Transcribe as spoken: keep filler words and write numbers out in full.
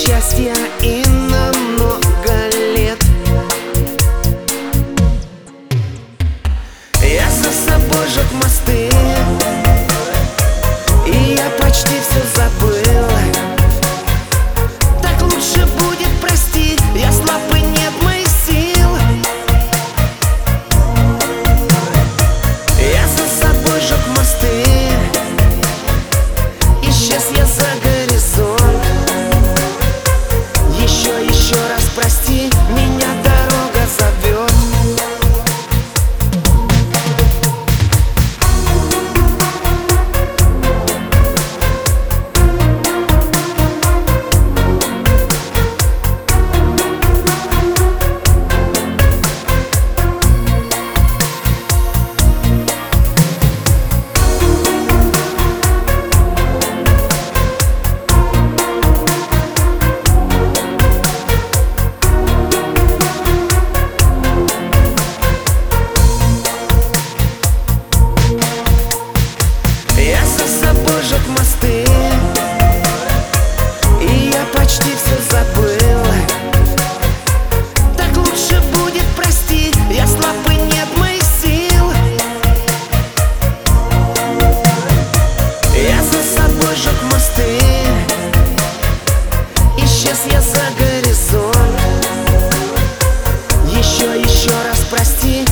счастья и на много лет. Я за собой жег мосты, и я почти все забыл. Так лучше будет, прости, я слаб и нет моих сил. Я за собой жег мосты, исчез я за горизонт. Еще, еще раз прости, меня дорога зовет. Я за собой жег мосты, и я почти все забыл. Так лучше будет, прости, я слаб и нет моих сил. Я за собой жег мосты, исчез я за горизонт. Еще, еще раз прости,